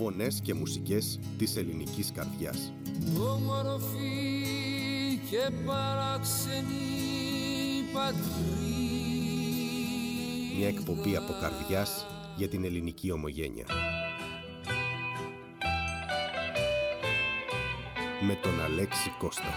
Φωνές και μουσικές της ελληνικής καρδιάς. Όμορφη και παράξενη πατρίδα. Μια εκπομπή από καρδιάς για την ελληνική ομογένεια. Με τον Αλέξη Κώστα.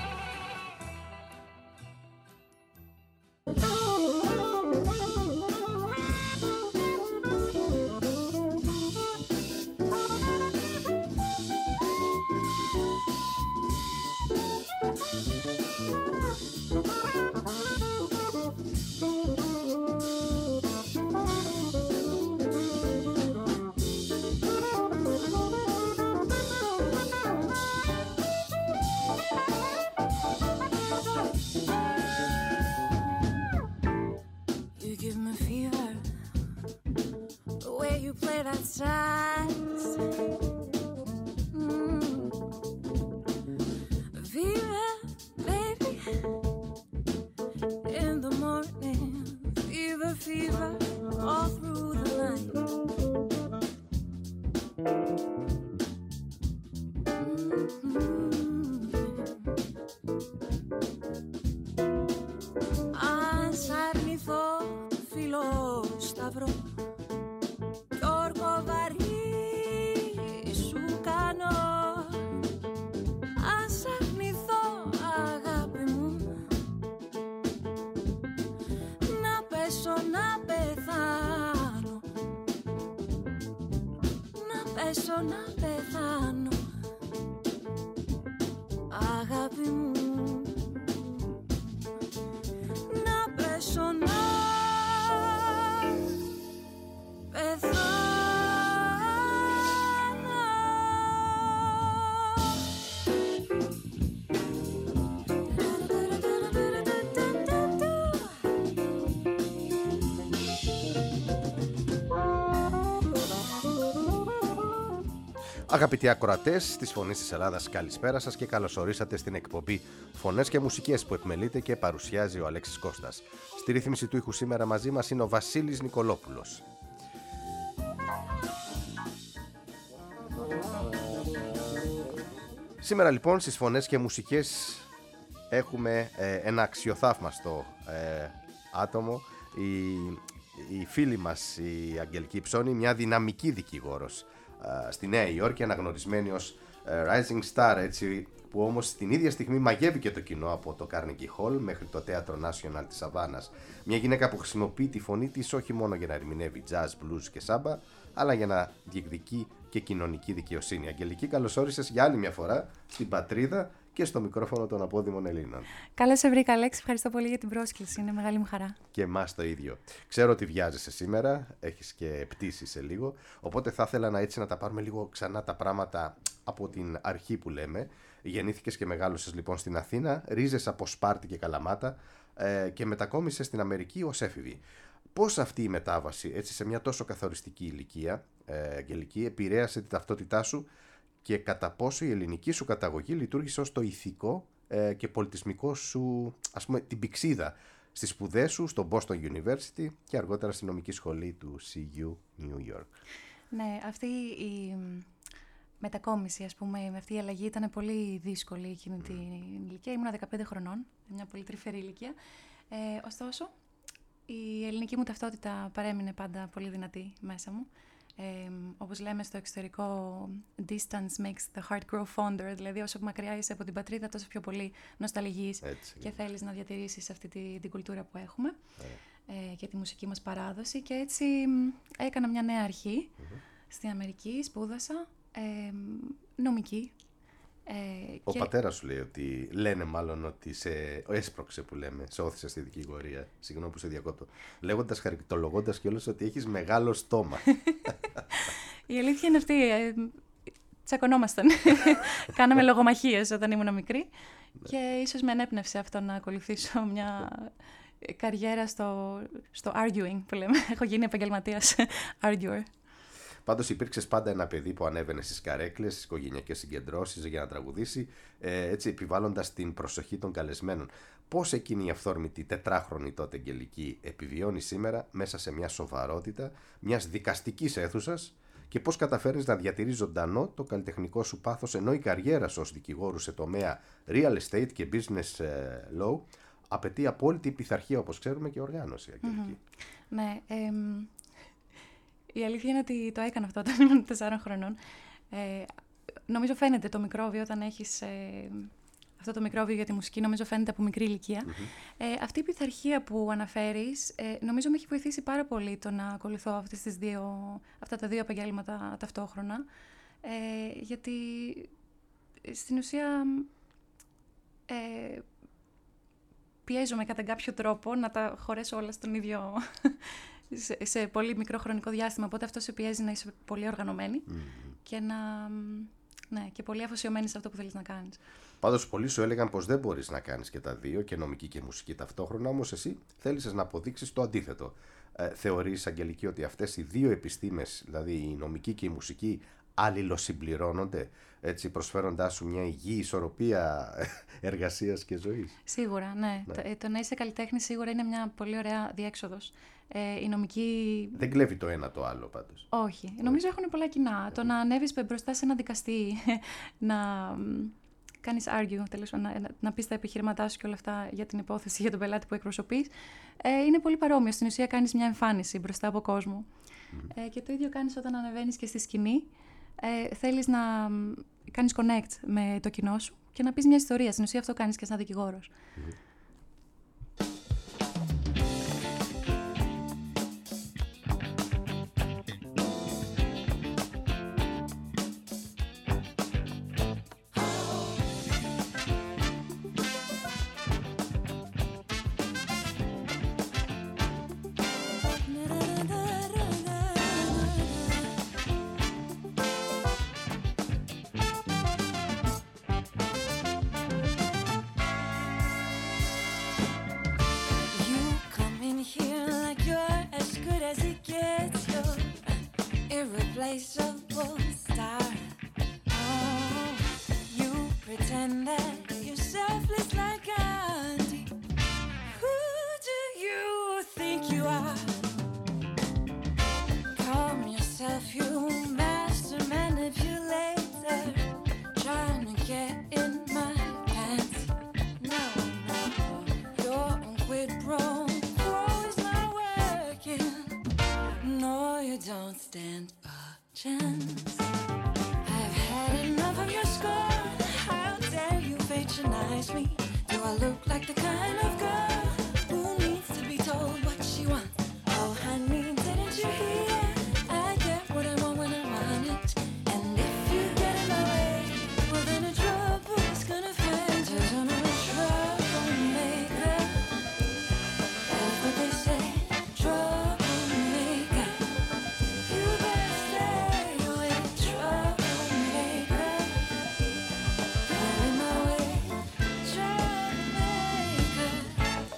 Αγαπητοί ακροατές της Φωνής της Ελλάδας, καλησπέρα σας και καλώς ορίσατε στην εκπομπή Φωνές και Μουσικές που επιμελείται και παρουσιάζει ο Αλέξης Κώστας. Στη ρύθμιση του ήχου σήμερα μαζί μας είναι ο Βασίλης Νικολόπουλος. Σήμερα λοιπόν στις Φωνές και Μουσικές έχουμε ένα αξιοθαύμαστο άτομο, η φίλη μας η Αγγελική Ψώνη, μια δυναμική δικηγόρος στη Νέα Υόρκη, αναγνωρισμένη ως Rising Star, έτσι, που όμως την ίδια στιγμή μαγεύει και το κοινό από το Carnegie Hall μέχρι το Θέατρο National της Αβάνας. Μια γυναίκα που χρησιμοποιεί τη φωνή της όχι μόνο για να ερμηνεύει jazz, blues και σάμπα, αλλά για να διεκδικεί και κοινωνική δικαιοσύνη. Αγγελική, καλώς όρισες για άλλη μια φορά στην πατρίδα και στο μικρόφωνο των απόδημων Ελλήνων. Καλώς σε βρήκα, Αλέξη. Ευχαριστώ πολύ για την πρόσκληση. Είναι μεγάλη μου χαρά. Και εμάς το ίδιο. Ξέρω ότι βιάζεσαι σήμερα, έχεις και πτήσει σε λίγο. Οπότε θα ήθελα να τα πάρουμε λίγο ξανά τα πράγματα από την αρχή που λέμε. Γεννήθηκες και μεγάλωσες λοιπόν στην Αθήνα, ρίζες από Σπάρτη και Καλαμάτα και μετακόμισες στην Αμερική ως έφηβη. Πώς αυτή η μετάβαση, έτσι, σε μια τόσο καθοριστική ηλικία, Αγγελική, επηρέασε την ταυτότητά σου και κατά πόσο η ελληνική σου καταγωγή λειτουργήσε ως το ηθικό και πολιτισμικό σου, ας πούμε, την πηξίδα στις σπουδές σου στο Boston University και αργότερα στη νομική σχολή του CU New York. Ναι, αυτή η μετακόμιση, ας πούμε, με αυτή η αλλαγή ήταν πολύ δύσκολη εκείνη την ηλικία. Ήμουνα 15 χρονών, μια πολύ τρυφερή ηλικία. Ωστόσο, η ελληνική μου ταυτότητα παρέμεινε πάντα πολύ δυνατή μέσα μου. Όπως λέμε στο εξωτερικό, distance makes the heart grow fonder, δηλαδή όσο μακριά είσαι από την πατρίδα τόσο πιο πολύ νοσταλγείς και θέλεις να διατηρήσεις αυτή την κουλτούρα που έχουμε και τη μουσική μας παράδοση, και έτσι έκανα μια νέα αρχή στην Αμερική, σπούδασα νομική. Ο πατέρας σου λέει ότι, λένε μάλλον ότι σε έσπρωξε, που λέμε, σε όθησε στη δικηγορία. Συγγνώμη που σε διακόπτω. Λέγοντας, χαρακτολογώντας κιόλας ότι έχεις μεγάλο στόμα. Η αλήθεια είναι αυτή. Τσακωνόμασταν. Κάναμε λογομαχίες όταν ήμουν μικρή. Και ίσως με ενέπνευσε αυτό να ακολουθήσω μια καριέρα στο arguing που λέμε. Έχω γίνει επαγγελματίας arguer. Πάντως υπήρξες πάντα ένα παιδί που ανέβαινε στις καρέκλες, στις οικογενειακές συγκεντρώσεις για να τραγουδήσει, έτσι επιβάλλοντας την προσοχή των καλεσμένων. Πώς εκείνη η αυθόρμητη τετράχρονη τότε Αγγελική επιβιώνει σήμερα μέσα σε μια σοβαρότητα μιας δικαστικής αίθουσας και πώς καταφέρνεις να διατηρείς ζωντανό το καλλιτεχνικό σου πάθος, ενώ η καριέρα σου ως δικηγόρου σε τομέα real estate και business law απαιτεί απόλυτη πειθαρχία, όπως ξέρουμε, και οργάνωση. Ναι, η αλήθεια είναι ότι το έκανα αυτό όταν ήμουν 4 χρονών. Νομίζω φαίνεται το μικρόβιο όταν έχεις αυτό το μικρόβιο για τη μουσική, νομίζω φαίνεται από μικρή ηλικία. Αυτή η πειθαρχία που αναφέρεις, νομίζω με έχει βοηθήσει πάρα πολύ το να ακολουθώ αυτά τα δύο επαγγέλματα ταυτόχρονα. Γιατί στην ουσία πιέζομαι κατά κάποιο τρόπο να τα χωρέσω όλα στον ίδιο σε πολύ μικρό χρονικό διάστημα, οπότε αυτό σε πιέζει να είσαι πολύ οργανωμένη και και πολύ αφοσιωμένη σε αυτό που θέλεις να κάνεις. Πάντως πολλοί σου έλεγαν πως δεν μπορείς να κάνεις και τα δύο, και νομική και μουσική ταυτόχρονα, όμως εσύ θέλησες να αποδείξεις το αντίθετο. Θεωρείς, Αγγελική, ότι αυτές οι δύο επιστήμες, δηλαδή η νομική και η μουσική, αλληλοσυμπληρώνονται, έτσι, προσφέροντάς σου μια υγιή ισορροπία εργασίας και ζωής? Σίγουρα, ναι. Το να είσαι καλλιτέχνης σίγουρα είναι μια πολύ ωραία διέξοδος. Η νομική... Δεν κλέβει το ένα το άλλο, πάντως. Όχι. Νομίζω έχουν πολλά κοινά. Το να ανέβεις μπροστά σε ένα δικαστή, να κάνεις argue, τέλος πάντων, να πεις τα επιχειρήματά σου και όλα αυτά για την υπόθεση, για τον πελάτη που εκπροσωπείς, είναι πολύ παρόμοιο. Στην ουσία κάνεις μια εμφάνιση μπροστά από κόσμο. Και το ίδιο κάνεις όταν ανεβαίνεις και στη σκηνή. Θέλεις να κάνεις connect με το κοινό σου και να πεις μια ιστορία. Στην ουσία αυτό κάνεις και σαν δικηγόρος. Irreplaceable star. Oh, you pretend that you're selfless like Gandhi. Who do you think you are? Calm yourself, you master manipulator, trying to get in my pants. No, no, your quid pro quo is not working. No, you don't stand chance. I've had enough of your scorn. How dare you patronize me? Do I look like the kind of girl who needs to be told what she wants? Oh honey, didn't you hear? I get what I want when I want it. And if you get in my way, well then a trouble's gonna find you. I'm a troublemaker. That's what they say, troublemaker. You better stay away, troublemaker. Get in my way, troublemaker.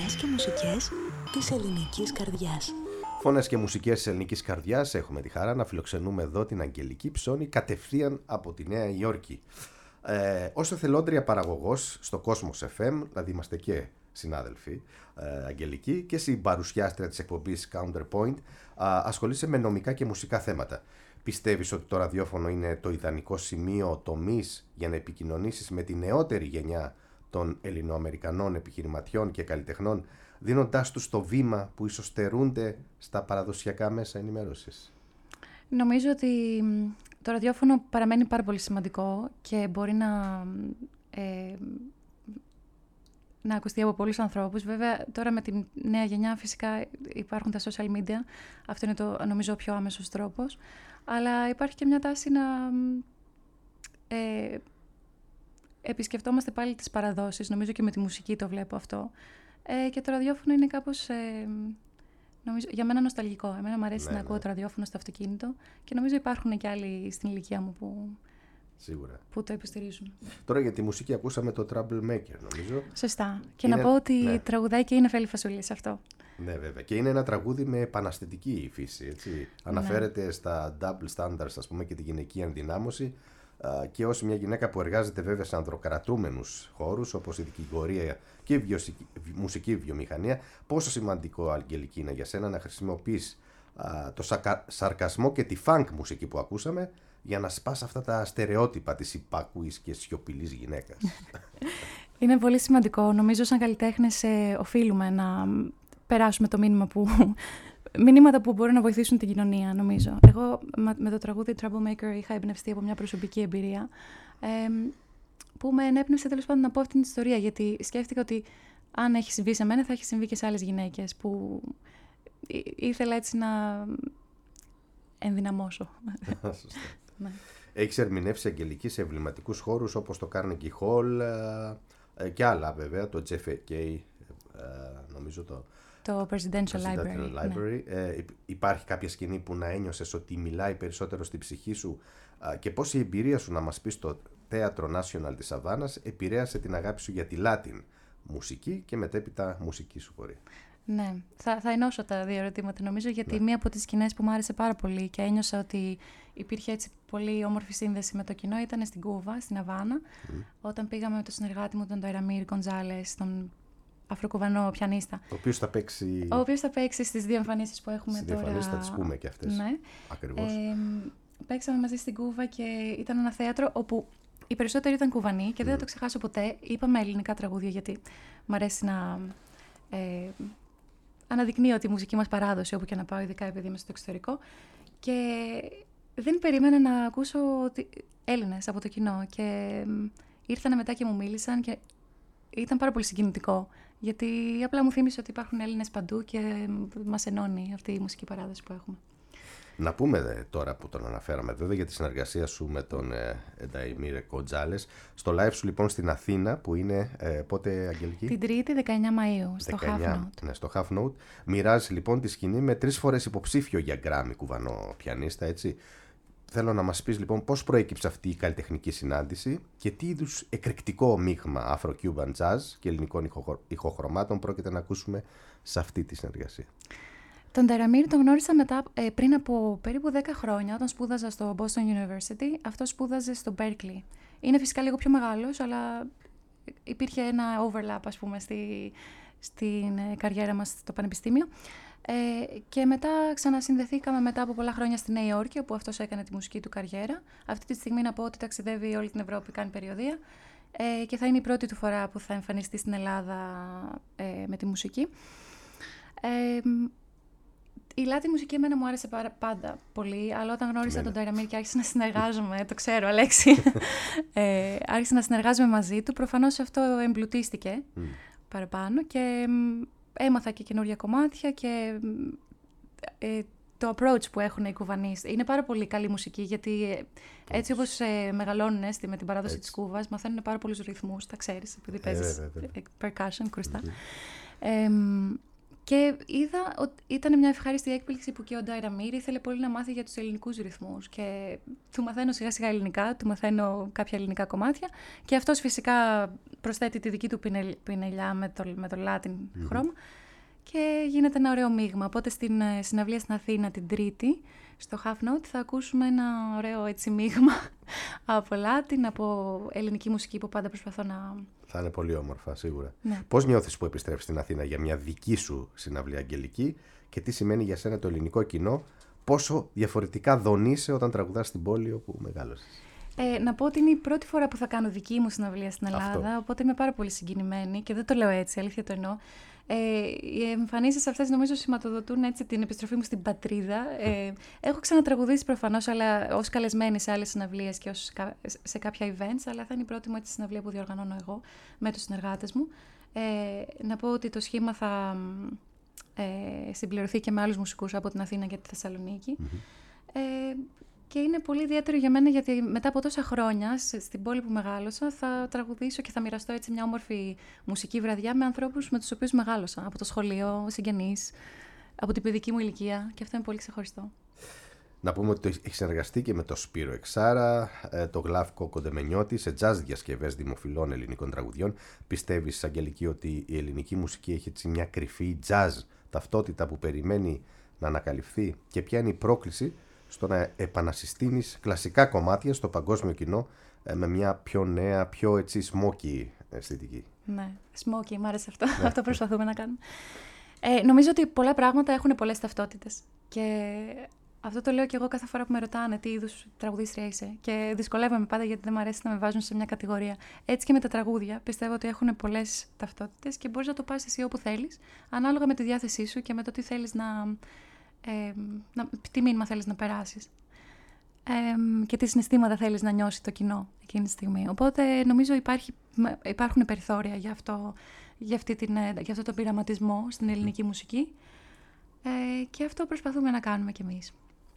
Φωνές και μουσικές της ελληνικής καρδιάς. Φωνές και μουσικές της ελληνικής καρδιάς. Έχουμε τη χαρά να φιλοξενούμε εδώ την Αγγελική Ψώνη κατευθείαν από τη Νέα Υόρκη. Ως εθελόντρια παραγωγός στο Cosmos FM, δηλαδή είμαστε και συνάδελφοι, Αγγελική, και συμπαρουσιάστρια της εκπομπής Counterpoint, ασχολείσαι με νομικά και μουσικά θέματα. Πιστεύεις ότι το ραδιόφωνο είναι το ιδανικό σημείο τομής για να επικοινωνήσεις με τη νεότερη γενιά των Ελληνοαμερικανών επιχειρηματιών και καλλιτεχνών, δίνοντάς τους το βήμα που ίσως στερούνται στα παραδοσιακά μέσα ενημέρωσης? Νομίζω ότι το ραδιόφωνο παραμένει πάρα πολύ σημαντικό και μπορεί να ακουστεί από πολλούς ανθρώπους. Βέβαια, τώρα με τη νέα γενιά φυσικά υπάρχουν τα social media. Αυτό είναι νομίζω ο πιο άμεσος τρόπος. Αλλά υπάρχει και μια τάση να επισκεφτόμαστε πάλι τις παραδόσεις. Νομίζω και με τη μουσική το βλέπω αυτό. Και το ραδιόφωνο είναι κάπως, νομίζω, για μένα νοσταλγικό. Εμένα μου αρέσει να ακούω το ραδιόφωνο στο αυτοκίνητο και νομίζω υπάρχουν και άλλοι στην ηλικία μου που το υποστηρίζουν. Τώρα για τη μουσική ακούσαμε το Troublemaker, νομίζω. Σωστά. Και να πω ότι τραγουδάει και η Νεφέλη Φασουλή σε αυτό. Ναι, βέβαια. Και είναι ένα τραγούδι με επαναστατική φύση, έτσι. Αναφέρεται στα double standards, ας πούμε, και τη γυναική ενδυνάμωση. Και ως μια γυναίκα που εργάζεται βέβαια σε ανδροκρατούμενους χώρους, όπως η δικηγορία και η μουσική βιομηχανία, πόσο σημαντικό, Αγγελική, είναι για σένα να χρησιμοποιείς το σαρκασμό και τη funk μουσική που ακούσαμε για να σπάς αυτά τα στερεότυπα της υπάκουης και σιωπηλής γυναίκας? Είναι πολύ σημαντικό. Νομίζω σαν καλλιτέχνες οφείλουμε να περάσουμε το μηνύματα που μπορούν να βοηθήσουν την κοινωνία, νομίζω. Εγώ με το τραγούδι Troublemaker είχα εμπνευστεί από μια προσωπική εμπειρία που με ενέπνευσε τέλος πάντων να πω αυτή την ιστορία, γιατί σκέφτηκα ότι αν έχει συμβεί σε μένα θα έχει συμβεί και σε άλλες γυναίκες που ήθελα έτσι να ενδυναμώσω. Ναι. Έχεις ερμηνεύσει, Αγγελική, σε εμβληματικούς χώρους όπως το Carnegie Hall και άλλα βέβαια, το JFK, νομίζω το Presidential Library. Ναι. Υπάρχει κάποια σκηνή που να ένιωσες ότι μιλάει περισσότερο στη ψυχή σου, και πώς η εμπειρία σου, να μας πεις, στο Θέατρο National της Σαββάνας επηρέασε την αγάπη σου για τη Latin μουσική και μετέπειτα μουσική σου πορεία? Ναι, θα ενώσω τα δύο ερωτήματα, νομίζω, γιατί μία από τις σκηνές που μου άρεσε πάρα πολύ και ένιωσα ότι υπήρχε έτσι πολύ όμορφη σύνδεση με το κοινό ήταν στην Κούβα, στην Αβάνα, όταν πήγαμε με τον συνεργάτη μου, τον Ταϊραμίρ Γκοντζάλες, τον Αφροκουβανό πιανίστα. Ο οποίος θα παίξει στις δύο εμφανίσεις που έχουμε τώρα. Στις θα τις πούμε και αυτές. Ναι. Ακριβώς. Παίξαμε μαζί στην Κούβα και ήταν ένα θέατρο όπου οι περισσότεροι ήταν Κουβανοί και δεν θα το ξεχάσω ποτέ. Είπαμε ελληνικά τραγούδια γιατί μου αρέσει να αναδεικνύω τη μουσική μας παράδοση όπου και να πάω, ειδικά επειδή είμαι στο εξωτερικό. Και δεν περίμενα να ακούσω Έλληνες από το κοινό. Και ήρθαν μετά και μου μίλησαν και ήταν πάρα πολύ συγκινητικό. Γιατί απλά μου θύμισε ότι υπάρχουν Έλληνες παντού και μας ενώνει αυτή η μουσική παράδοση που έχουμε. Να πούμε τώρα που τον αναφέραμε βέβαια για τη συνεργασία σου με τον Ταϊραμίρ Γκοντζάλες. Στο live σου λοιπόν στην Αθήνα, που είναι πότε, Αγγελική? Την Τρίτη 19 Μαΐου, στο Half Note. Ναι, στο Half Note. Μοιράζει λοιπόν τη σκηνή με 3 φορές υποψήφιο για Γκράμι κουβανό πιανίστα, έτσι. Θέλω να μας πεις λοιπόν πώς προέκυψε αυτή η καλλιτεχνική συνάντηση και τι είδους εκρηκτικό μείγμα Afro-Cuban Jazz και ελληνικών ηχοχρωμάτων πρόκειται να ακούσουμε σε αυτή τη συνεργασία. Τον Ταϊραμίρ τον γνώρισα πριν από περίπου 10 χρόνια, όταν σπούδαζα στο Boston University. Αυτό σπούδαζε στο Berkeley. Είναι φυσικά λίγο πιο μεγάλος, αλλά υπήρχε ένα overlap, ας πούμε, στην καριέρα μας στο πανεπιστήμιο. Και μετά ξανασυνδεθήκαμε μετά από πολλά χρόνια στη Νέα Υόρκη, όπου αυτός έκανε τη μουσική του καριέρα. Αυτή τη στιγμή να πω ότι ταξιδεύει όλη την Ευρώπη, κάνει περιοδεία. Και θα είναι η πρώτη του φορά που θα εμφανιστεί στην Ελλάδα με τη μουσική. Η Latin μουσική εμένα μου άρεσε πάντα πολύ, αλλά όταν γνώρισα τον Ταϊραμίρ και άρχισα να συνεργάζομαι, το ξέρω, Αλέξη, άρχισα να συνεργάζομαι μαζί του, προφανώς αυτό εμπλουτίστηκε παραπάνω και έμαθα και καινούργια κομμάτια και το approach που έχουν οι Κουβανοί. Είναι πάρα πολύ καλή μουσική, γιατί έτσι όπως μεγαλώνουν με την παράδοση της Κούβας, μαθαίνουν πάρα πολλούς ρυθμούς, τα ξέρεις, επειδή παίζεις percussion, κρουστά. Και είδα ότι ήταν μια ευχάριστη έκπληξη που και ο Ντάι Ραμίρ ήθελε πολύ να μάθει για τους ελληνικούς ρυθμούς. Και του μαθαίνω σιγά σιγά ελληνικά, του μαθαίνω κάποια ελληνικά κομμάτια. Και αυτός φυσικά προσθέτει τη δική του πινελιά με το Latin χρώμα. Και γίνεται ένα ωραίο μείγμα. Οπότε στην συναυλία στην Αθήνα την Τρίτη, στο Half Note, θα ακούσουμε ένα ωραίο έτσι μείγμα από Latin, από ελληνική μουσική που πάντα προσπαθώ να... Θα είναι πολύ όμορφα, σίγουρα. Ναι. Πώς νιώθεις που επιστρέφεις στην Αθήνα για μια δική σου συναυλία αγγελική και τι σημαίνει για σένα το ελληνικό κοινό, πόσο διαφορετικά δονείσαι όταν τραγουδάς στην πόλη όπου μεγάλωσες? Να πω ότι είναι η πρώτη φορά που θα κάνω δική μου συναυλία στην Ελλάδα, οπότε είμαι πάρα πολύ συγκινημένη και δεν το λέω έτσι, αλήθεια το εννοώ. Οι εμφανίσεις αυτές νομίζω σηματοδοτούν έτσι την επιστροφή μου στην πατρίδα. Έχω ξανατραγουδήσει προφανώς, αλλά ως καλεσμένη σε άλλες συναυλίες και σε κάποια events, αλλά θα είναι η πρώτη μου έτσι συναυλία που διοργανώνω εγώ με τους συνεργάτες μου. Να πω ότι το σχήμα θα συμπληρωθεί και με άλλους μουσικούς από την Αθήνα και τη Θεσσαλονίκη. Και είναι πολύ ιδιαίτερο για μένα γιατί μετά από τόσα χρόνια στην πόλη που μεγάλωσα θα τραγουδήσω και θα μοιραστώ έτσι μια όμορφη μουσική βραδιά με ανθρώπους με τους οποίους μεγάλωσα. Από το σχολείο, συγγενείς, από την παιδική μου ηλικία και αυτό είναι πολύ ξεχωριστό. Να πούμε ότι έχει συνεργαστεί και με το Σπύρο Εξάρα, το Γλάφκο Κοντεμενιώτη σε jazz διασκευές δημοφιλών ελληνικών τραγουδιών. Πιστεύεις, Αγγελική, ότι η ελληνική μουσική έχει έτσι μια κρυφή jazz ταυτότητα που περιμένει να ανακαλυφθεί και ποια είναι η πρόκληση στο να επανασυστήνεις κλασικά κομμάτια στο παγκόσμιο κοινό με μια πιο νέα, πιο έτσι smoky αισθητική? Ναι, smoky, μου άρεσε αυτό. Αυτό προσπαθούμε να κάνουμε. Νομίζω ότι πολλά πράγματα έχουν πολλές ταυτότητες. Και αυτό το λέω και εγώ κάθε φορά που με ρωτάνε τι είδους τραγουδίστρια είσαι. Και δυσκολεύομαι πάντα γιατί δεν μου αρέσει να με βάζουν σε μια κατηγορία. Έτσι και με τα τραγούδια πιστεύω ότι έχουν πολλές ταυτότητες και μπορείς να το πας εσύ όπου θέλεις, ανάλογα με τη διάθεσή σου και με το τι θέλεις τι μήνυμα θέλεις να περάσεις και τι συναισθήματα θέλεις να νιώσει το κοινό εκείνη τη στιγμή. Οπότε νομίζω υπάρχουν περιθώρια για αυτό το πειραματισμό στην ελληνική μουσική και αυτό προσπαθούμε να κάνουμε κι εμείς.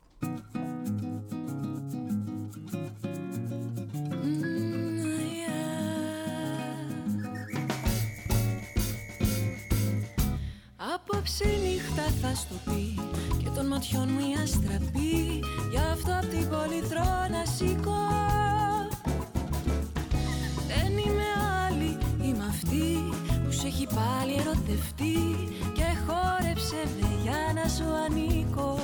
Απόψε νύχτα θα στο πει και των ματιών μου η αστραπή. Γι' αυτό απ' την πολυθρό να σηκώ. Δεν είμαι άλλη, είμαι αυτή που σε έχει πάλι ερωτευτεί και χόρεψε δε για να σου ανήκω.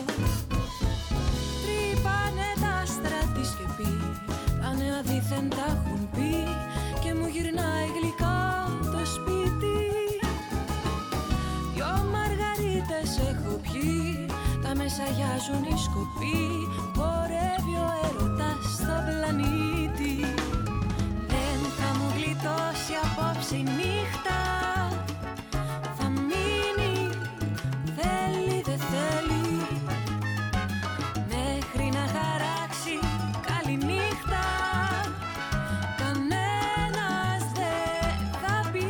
Τρύπανε τα άστρα της σκεπή, πάνε αδίθεν τα έχουν πει και μου γυρνάει γλυκά το σπίτι. Έχω πιει, τα μεσαγιάζουν οι σκοποί. Πορεύει ο έρωτας στον πλανήτη. Δεν θα μου γλιτώσει απόψε η νύχτα. Θα μείνει, θέλει δεν θέλει, μέχρι να χαράξει καλή νύχτα. Κανένας δεν θα πει.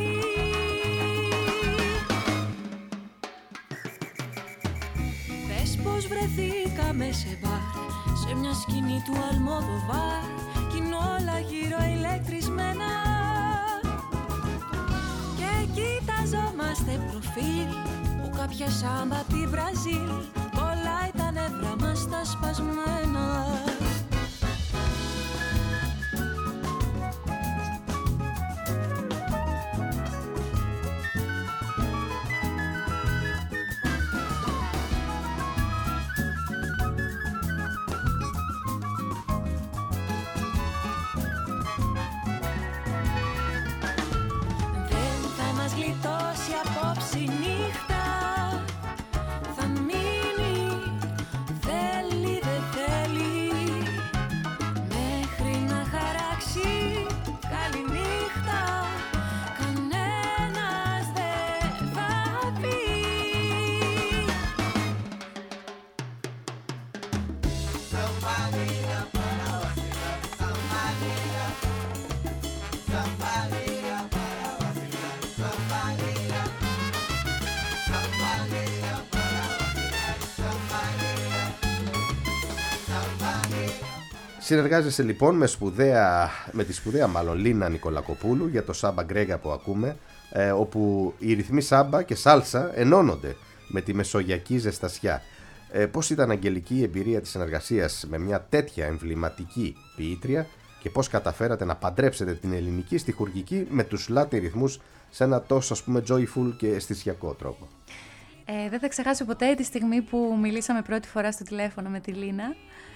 Πως βρεθήκαμε σε μπαρ, σε μια σκηνή του Αλμόδοβαρ κι είναι όλα γύρω ηλεκτρισμένα και κοιταζόμαστε προφίλ που κάποια σάμπα απ' τη Βραζίλ κολλάει τα νεύρα μας τα σπασμένα. Συνεργάζεσαι λοιπόν με τη σπουδαία μάλλον Λίνα Νικολακοπούλου για το Σάμπα Γκρέγκα που ακούμε, όπου οι ρυθμοί σάμπα και σάλσα ενώνονται με τη μεσογειακή ζεστασιά. Πώς ήταν, Αγγελική, η εμπειρία της συνεργασίας με μια τέτοια εμβληματική ποιήτρια και πώς καταφέρατε να παντρέψετε την ελληνική στιχουργική με τους Latin ρυθμούς σε ένα τόσο, ας πούμε, joyful και αισθησιακό τρόπο? Δεν θα ξεχάσω ποτέ τη στιγμή που μιλήσαμε πρώτη φορά στο τηλέφωνο με τη Λίνα.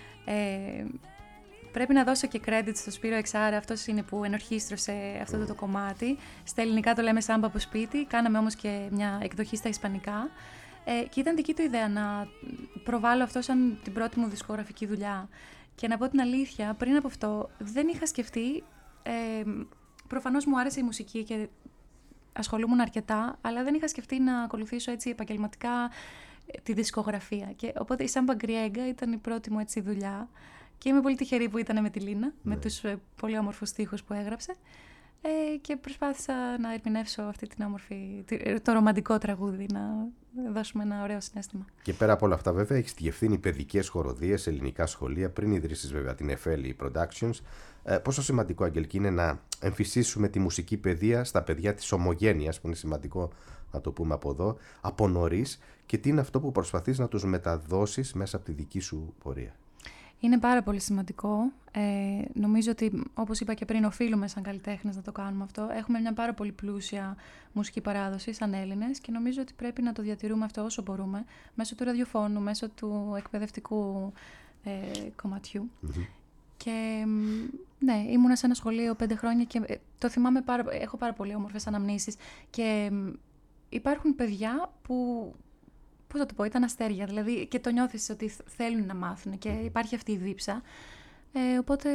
Πρέπει να δώσω και credit στο Σπύρο Εξάρα, αυτός είναι που ενορχίστρωσε αυτό το κομμάτι. Στα ελληνικά το λέμε σάμπα από σπίτι, κάναμε όμως και μια εκδοχή στα ισπανικά. Και ήταν δική του ιδέα να προβάλλω αυτό σαν την πρώτη μου δισκογραφική δουλειά. Και να πω την αλήθεια, πριν από αυτό δεν είχα σκεφτεί, προφανώς μου άρεσε η μουσική και ασχολούμουν αρκετά, αλλά δεν είχα σκεφτεί να ακολουθήσω έτσι επαγγελματικά τη δισκογραφία. Και οπότε η Σάμπα Γκριέγκα ήταν η πρώτη μου έτσι δουλειά και είμαι πολύ τυχερή που ήταν με τη Λίνα, με τους πολύ όμορφους στίχους που έγραψε, και προσπάθησα να ερμηνεύσω αυτή την όμορφη, το ρομαντικό τραγούδι, να δώσουμε ένα ωραίο συναίσθημα. Και πέρα από όλα αυτά, βέβαια, έχεις διευθύνει παιδικές χοροδίες, ελληνικά σχολεία, πριν ιδρύσεις βέβαια την Εφέλη Productions. Πόσο σημαντικό, Αγγελική, είναι να εμφυσίσουμε τη μουσική παιδεία στα παιδιά της ομογένειας, που είναι σημαντικό να το πούμε από εδώ, από νωρίς, και τι είναι αυτό που προσπαθείς να τους μεταδώσεις μέσα από τη δική σου πορεία? Είναι πάρα πολύ σημαντικό. Νομίζω ότι, όπως είπα και πριν, οφείλουμε σαν καλλιτέχνες να το κάνουμε αυτό. Έχουμε μια πάρα πολύ πλούσια μουσική παράδοση σαν Έλληνες και νομίζω ότι πρέπει να το διατηρούμε αυτό όσο μπορούμε, μέσω του ραδιοφώνου, μέσω του εκπαιδευτικού κομματιού. Mm-hmm. Και ναι, ήμουνα σε ένα σχολείο 5 χρόνια και το θυμάμαι έχω πάρα πολύ όμορφες αναμνήσεις. Και υπάρχουν παιδιά που, πώς θα το πω, ήταν αστέρια, δηλαδή, και το νιώθεις ότι θέλουν να μάθουν και υπάρχει αυτή η δίψα. Οπότε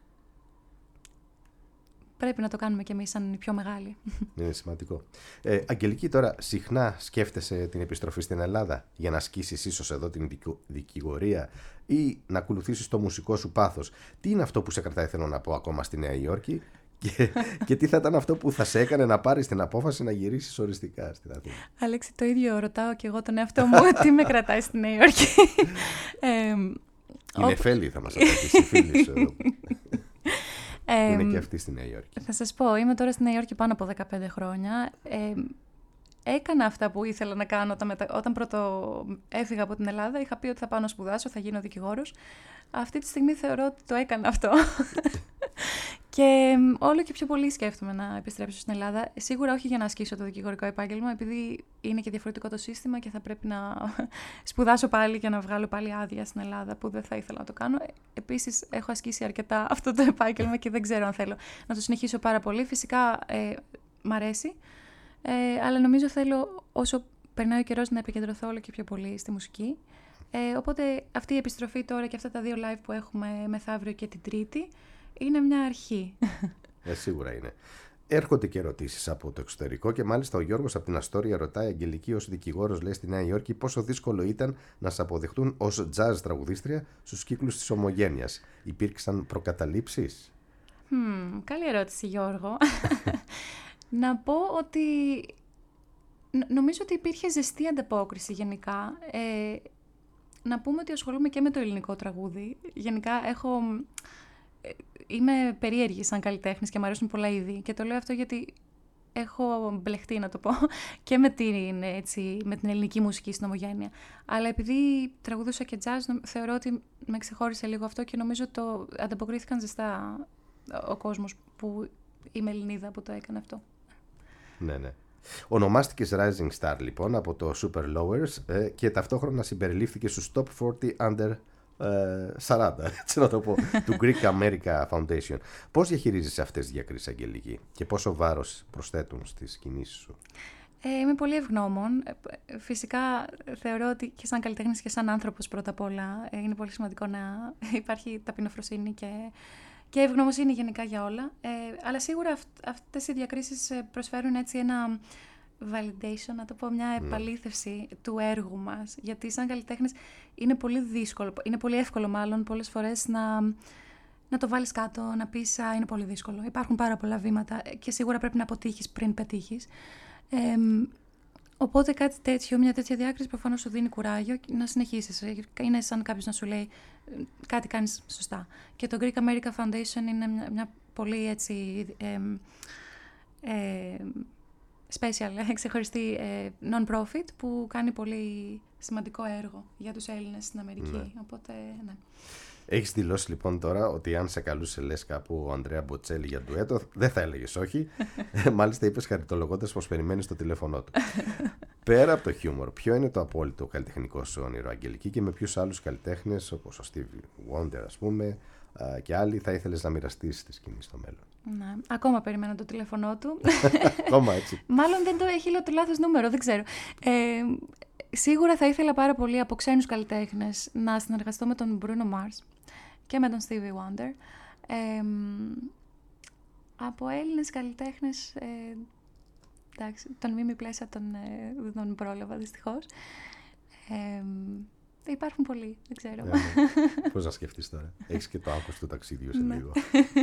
πρέπει να το κάνουμε κι εμείς σαν οι πιο μεγάλοι. Είναι σημαντικό. Αγγελική, τώρα συχνά σκέφτεσαι την επιστροφή στην Ελλάδα για να ασκήσεις ίσως εδώ την δικηγορία ή να ακολουθήσεις το μουσικό σου πάθος? Τι είναι αυτό που σε κρατάει, θέλω να πω, ακόμα στη Νέα Υόρκη, και τι θα ήταν αυτό που θα σε έκανε να πάρεις την απόφαση να γυρίσεις οριστικά στην Αθήνα? Αλέξη, το ίδιο ρωτάω και εγώ τον εαυτό μου, τι με κρατάει στη Νέα Υόρκη. Η Νεφέλη θα μας απαντήσει, η φίλη σου εδώ. Είναι και αυτή στη Νέα Υόρκη. Θα σας πω, είμαι τώρα στη Νέα Υόρκη πάνω από 15 χρόνια. Έκανα αυτά που ήθελα να κάνω όταν πρώτο έφυγα από την Ελλάδα. Είχα πει ότι θα πάω να σπουδάσω, θα γίνω δικηγόρος. Αυτή τη στιγμή θεωρώ ότι το έκανα αυτό. Και όλο και πιο πολύ σκέφτομαι να επιστρέψω στην Ελλάδα. Σίγουρα όχι για να ασκήσω το δικηγορικό επάγγελμα, επειδή είναι και διαφορετικό το σύστημα και θα πρέπει να σπουδάσω πάλι και να βγάλω πάλι άδεια στην Ελλάδα, που δεν θα ήθελα να το κάνω. Επίσης, έχω ασκήσει αρκετά αυτό το επάγγελμα και δεν ξέρω αν θέλω να το συνεχίσω πάρα πολύ. Φυσικά, μ' αρέσει, αλλά νομίζω θέλω όσο περνάει ο καιρός να επικεντρωθώ όλο και πιο πολύ στη μουσική. Οπότε αυτή η επιστροφή τώρα και αυτά τα 2 live που έχουμε μεθαύριο και την Τρίτη είναι μια αρχή. Σίγουρα είναι. Έρχονται και ερωτήσεις από το εξωτερικό και μάλιστα ο Γιώργος από την Αστόρια ρωτάει, Αγγελική, ως δικηγόρος, λέει, στη Νέα Υόρκη, πόσο δύσκολο ήταν να σε αποδεχτούν ως jazz τραγουδίστρια στους κύκλους της ομογένειας? Υπήρξαν προκαταλήψεις? Καλή ερώτηση, Γιώργο. Να πω ότι νομίζω ότι υπήρχε ζεστή ανταπόκριση γενικά. Να πούμε ότι ασχολούμαι και με το ελληνικό τραγούδι. Γενικά είμαι περίεργη σαν καλλιτέχνης και μου αρέσουν πολλά είδη. Και το λέω αυτό γιατί έχω μπλεχτεί, να το πω, και με την ελληνική μουσική στην ομογένεια. Αλλά επειδή τραγουδούσα και jazz, θεωρώ ότι με ξεχώρισε λίγο αυτό και νομίζω το ανταποκρίθηκαν ζεστά ο κόσμος που είμαι Ελληνίδα που το έκανε αυτό. Ναι, ναι. Ονομάστηκες Rising Star λοιπόν από το Super Lowers και ταυτόχρονα συμπεριλήφθηκε στους Top 40 Under 40, έτσι να το πω, του Greek America Foundation. Πώς διαχειρίζεσαι αυτές τις διακρίσεις, Αγγελική, και πόσο βάρος προσθέτουν στις κινήσεις σου? Είμαι πολύ ευγνώμων. Φυσικά θεωρώ ότι και σαν καλλιτέχνης και σαν άνθρωπος πρώτα απ' όλα είναι πολύ σημαντικό να υπάρχει ταπεινοφροσύνη και ευγνωμοσύνη γενικά για όλα. Αλλά σίγουρα αυτές οι διακρίσεις προσφέρουν έτσι ένα validation, να το πω, μια επαλήθευση του έργου μας. Γιατί σαν καλλιτέχνης είναι πολύ δύσκολο, είναι πολύ εύκολο μάλλον πολλές φορές να το βάλεις κάτω, να πεις είναι πολύ δύσκολο. Υπάρχουν πάρα πολλά βήματα και σίγουρα πρέπει να αποτύχεις πριν πετύχεις. Οπότε κάτι τέτοιο, μια τέτοια διάκριση προφανώς σου δίνει κουράγιο να συνεχίσεις. Είναι σαν κάποιος να σου λέει κάτι κάνεις σωστά. Και το Greek America Foundation είναι μια πολύ έτσι special, ξεχωριστή non-profit που κάνει πολύ σημαντικό έργο για τους Έλληνες στην Αμερική. Ναι. Οπότε, ναι. Έχεις δηλώσει λοιπόν τώρα ότι αν σε καλούσε λες κάπου ο Ανδρέα Μποτσέλη για ντουέτο, δεν θα έλεγες όχι. Μάλιστα είπες χαριτολογώντας πως περιμένεις το τηλέφωνό του. Πέρα από το χιούμορ, ποιο είναι το απόλυτο καλλιτεχνικό σου όνειρο, Αγγελική, και με ποιους άλλους καλλιτέχνες, όπως ο Stevie Wonder ας πούμε, και άλλοι, θα ήθελες να μοιραστείς τη σκηνή στο μέλλον? Ναι. Ακόμα περιμένω το τηλέφωνό του. Ακόμα έτσι. Μάλλον δεν το έχει το λάθος νούμερο, δεν ξέρω. Σίγουρα θα ήθελα πάρα πολύ από ξένους καλλιτέχνες να συνεργαστώ με τον Bruno Mars και με τον Stevie Wonder. Από Έλληνες καλλιτέχνες, εντάξει, τον Μίμη Πλέσσα δεν τον πρόλαβα δυστυχώς. Υπάρχουν πολλοί, δεν ξέρω. Πώς να σκεφτείς τώρα. Έχεις και το άκουστο ταξίδιου σε λίγο.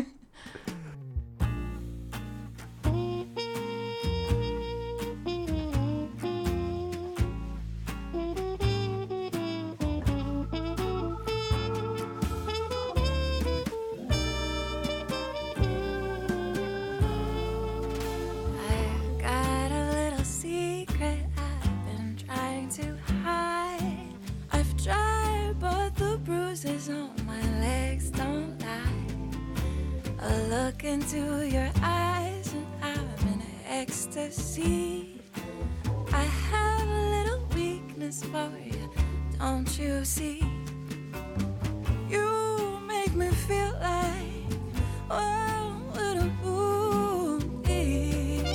On my legs don't lie. I look into your eyes and I'm in ecstasy. I have a little weakness for you, don't you see? You make me feel like, oh, little booty.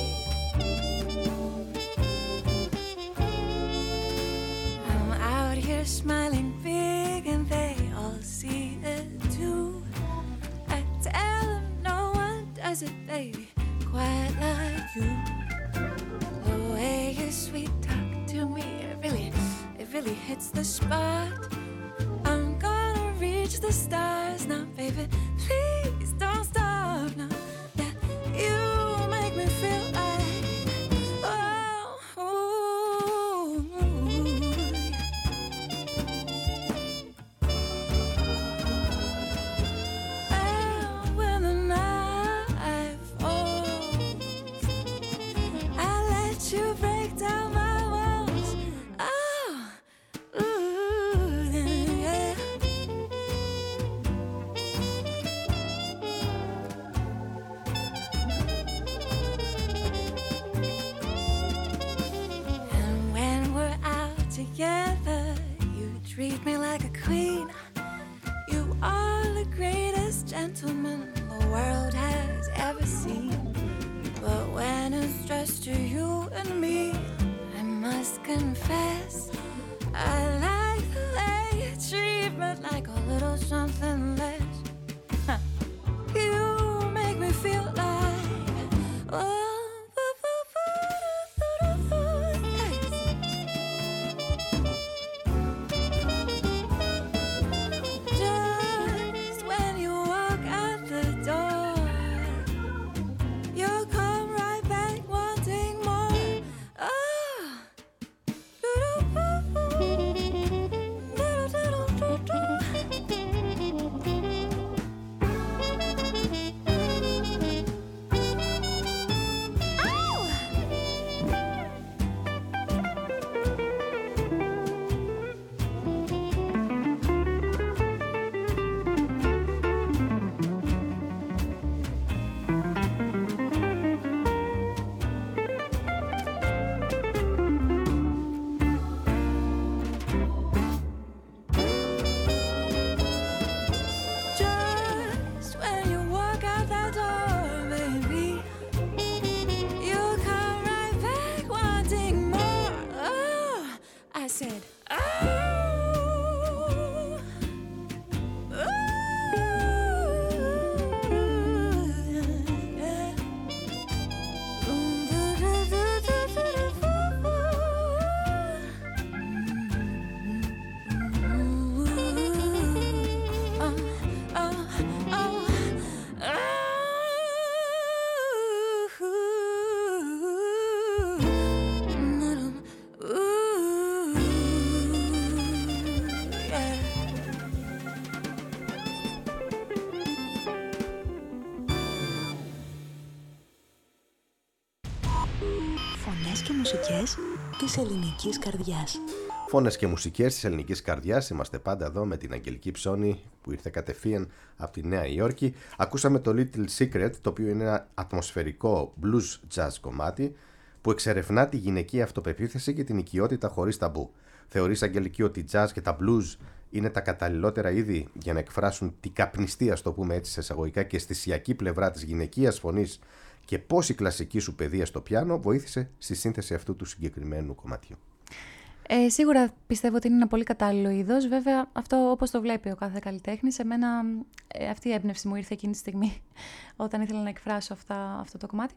I'm out here smiling big and they see it too. I tell them no one does it, baby, quite like you. The way you sweet talk to me, it really hits the spot. I'm gonna reach the stars now, baby. Please don't stop now. Yeah, you make me feel like, oh, ooh, you break down my walls. Oh, ooh, yeah. And when we're out together, you treat me like a queen. You are the greatest gentleman the world has ever seen. But when it's just you and me, I must confess, I like the way you treat me like a little something less. You make me feel like, oh, just when you walk out the door, you'll come right back wanting more. Oh, just when you walk out that door, baby, you'll come right back wanting more. Oh, I said, oh. Ooh. φωνές και μουσικές της ελληνικής καρδιάς. Φωνές και μουσικές της ελληνικής καρδιάς. Είμαστε πάντα εδώ με την Αγγελική Ψώνη που ήρθε κατευθείαν από τη Νέα Υόρκη. Ακούσαμε το Little Secret, το οποίο είναι ένα ατμοσφαιρικό blues jazz κομμάτι που εξερευνά τη γυναική αυτοπεποίθηση και την οικειότητα χωρίς ταμπού. Θεωρείς, Αγγελική, ότι jazz και τα blues είναι τα καταλληλότερα είδη για να εκφράσουν την καπνιστή, ας το πούμε έτσι σε εισαγωγικά, και αισθησιακή πλευρά της γυναικείας φωνής, και πώς η κλασική σου παιδεία στο πιάνο βοήθησε στη σύνθεση αυτού του συγκεκριμένου κομματιού? Σίγουρα πιστεύω ότι είναι ένα πολύ κατάλληλο είδος. Βέβαια, αυτό όπως το βλέπει ο κάθε καλλιτέχνης. Εμένα αυτή η έμπνευση μου ήρθε εκείνη τη στιγμή όταν ήθελα να εκφράσω αυτό το κομμάτι.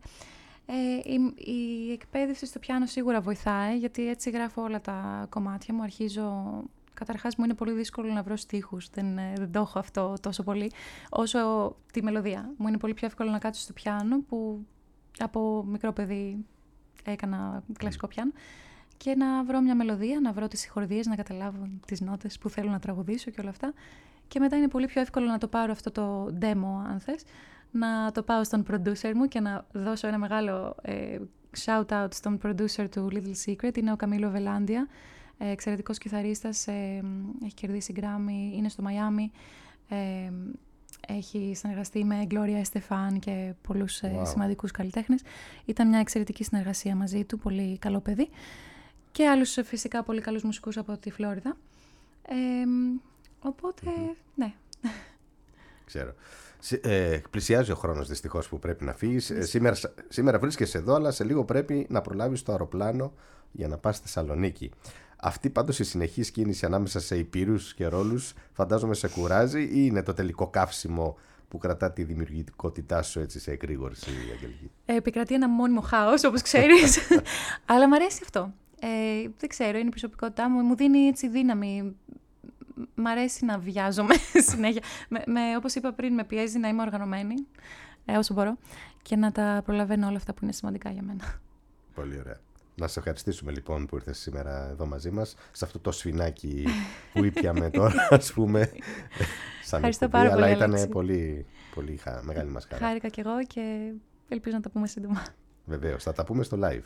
Η εκπαίδευση στο πιάνο σίγουρα βοηθάει, γιατί έτσι γράφω όλα τα κομμάτια μου. Καταρχάς μου είναι πολύ δύσκολο να βρω στίχους, δεν το έχω αυτό τόσο πολύ, όσο τη μελωδία. Μου είναι πολύ πιο εύκολο να κάτσω στο πιάνο, που από μικρό παιδί έκανα κλασικό πιάνο, και να βρω μια μελωδία, να βρω τις συγχορδίες, να καταλάβω τις νότες που θέλω να τραγουδήσω και όλα αυτά. Και μετά είναι πολύ πιο εύκολο να το πάρω αυτό το demo, αν θες, να το πάω στον producer μου και να δώσω ένα μεγάλο shout-out στον producer του Little Secret. Είναι ο Καμίλο Βελάντια, εξαιρετικός κιθαρίστας, έχει κερδίσει Grammy, είναι στο Μαϊάμι, έχει συνεργαστεί με Gloria Estefan και πολλούς σημαντικούς καλλιτέχνες. Ήταν μια εξαιρετική συνεργασία μαζί του, πολύ καλό παιδί. Και άλλους φυσικά πολύ καλούς μουσικούς από τη Φλόριδα. Οπότε, ναι. Ξέρω. Πλησιάζει ο χρόνος δυστυχώς που πρέπει να φύγεις. Σήμερα βρίσκεσαι εδώ, αλλά σε λίγο πρέπει να προλάβεις το αεροπλάνο για να πας στη Θεσσαλονίκη. Αυτή πάντως η συνεχής κίνηση ανάμεσα σε υπήρους και ρόλους φαντάζομαι σε κουράζει, ή είναι το τελικό καύσιμο που κρατά τη δημιουργικότητά σου έτσι σε εκρήγορση, Αγγελική? Επικρατεί ένα μόνιμο χάος, όπως ξέρεις. Αλλά μ' αρέσει αυτό. Δεν ξέρω, είναι η προσωπικότητά μου, μου δίνει έτσι δύναμη. Μ' αρέσει να βιάζομαι συνέχεια. Όπως είπα πριν, με πιέζει να είμαι οργανωμένη όσο μπορώ και να τα προλαβαίνω όλα αυτά που είναι σημαντικά για μένα. Πολύ ωραία. Να σε ευχαριστήσουμε λοιπόν που ήρθες σήμερα εδώ μαζί μας, σε αυτό το σφινάκι που ήπιαμε τώρα, ας πούμε. Ευχαριστώ πάρα πολύ, αλλά ήταν πολύ μεγάλη μας χαρά. Χάρηκα κι εγώ και ελπίζω να τα πούμε σύντομα. Βεβαίως, θα τα πούμε στο live.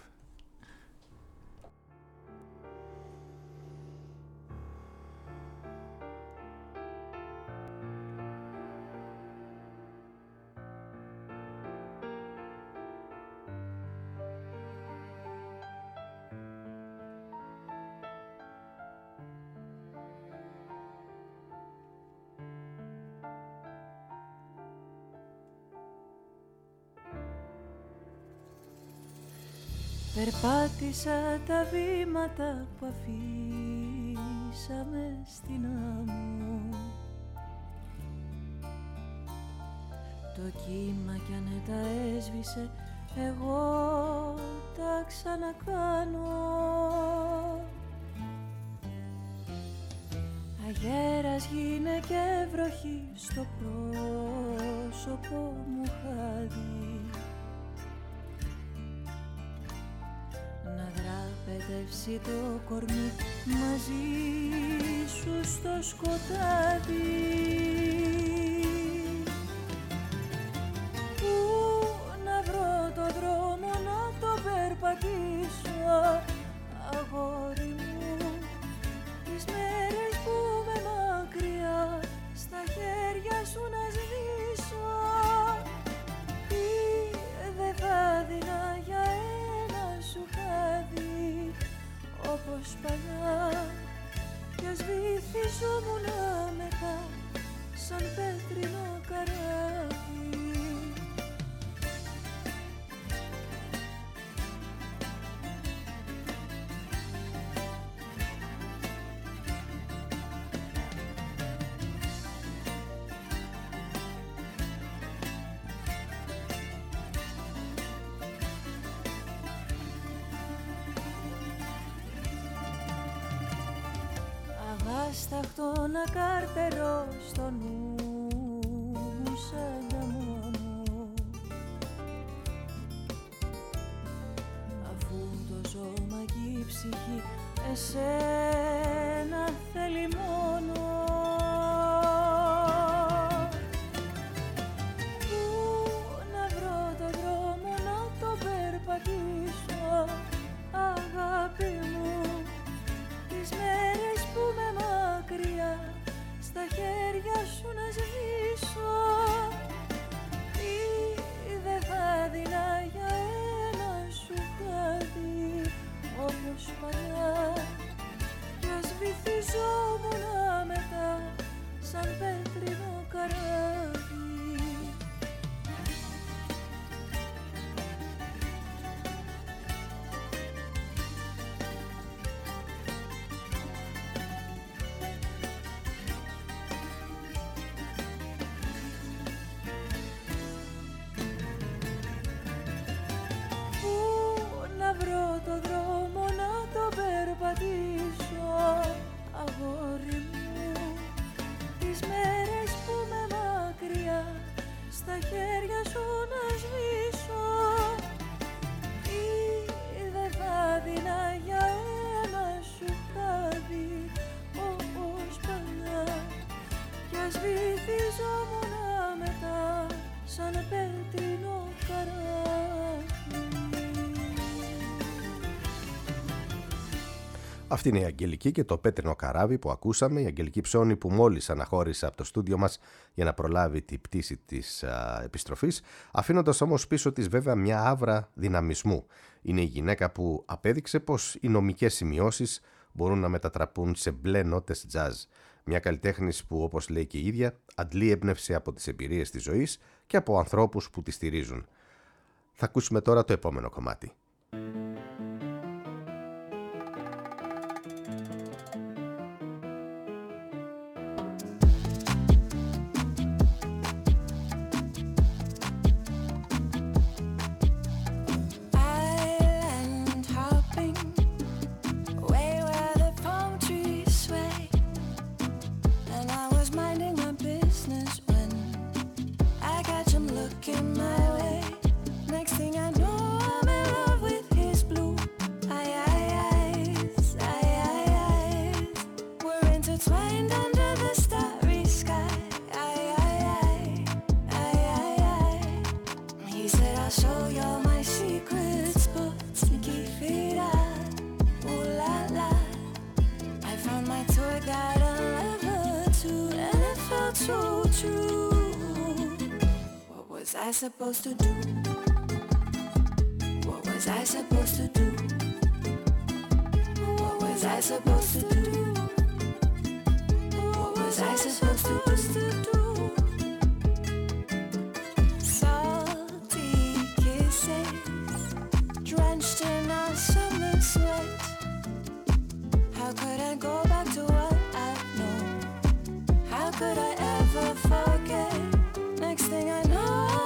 Περπάτησα τα βήματα που αφήσαμε στην άμμο. Το κύμα κι αν τα έσβησε, εγώ τα ξανακάνω. Αγέρας γίνε και βροχή στο πρόσωπο μου χάδι. Να δραπετεύσει το κορμί μαζί σου στο σκοτάδι. Πού να βρω το δρόμο να το περπατήσω, αγόρι μου, τις μέρες που με μακριά στα χέρια σου να σβήσω. Τι δεν θα δεινά για ένα σου χάδι, όπως παλιά, κι ας βυθιζόμουν μετά σαν πέτρινο καράβι. Άσταχτο να καρτερώ στο νου μου σαν να μόνο, αφού το σώμα και η ψυχή εσένα θέλει μόνο. Πού να βρω το δρόμο να το περπατήσω, Αυτή είναι η Αγγελική και το πέτρινο καράβι που ακούσαμε, η Αγγελική Ψώνη που μόλις αναχώρησε από το στούντιο μας για να προλάβει την πτήση της επιστροφής, αφήνοντας όμως πίσω της βέβαια μια άβρα δυναμισμού. Είναι η γυναίκα που απέδειξε πως οι νομικές σημειώσεις μπορούν να μετατραπούν σε μπλε νότες jazz. Μια καλλιτέχνης που, όπως λέει και η ίδια, αντλεί έμπνευση από τις εμπειρίες της ζωής και από ανθρώπους που τη στηρίζουν. Θα ακούσουμε τώρα το επόμενο κομμάτι. Supposed to do? What was I supposed to do? What was I supposed to do? What was I supposed to do? Salty kisses drenched in our summer sweat. How could I go back to what I've known? How could I ever forget? Next thing I know,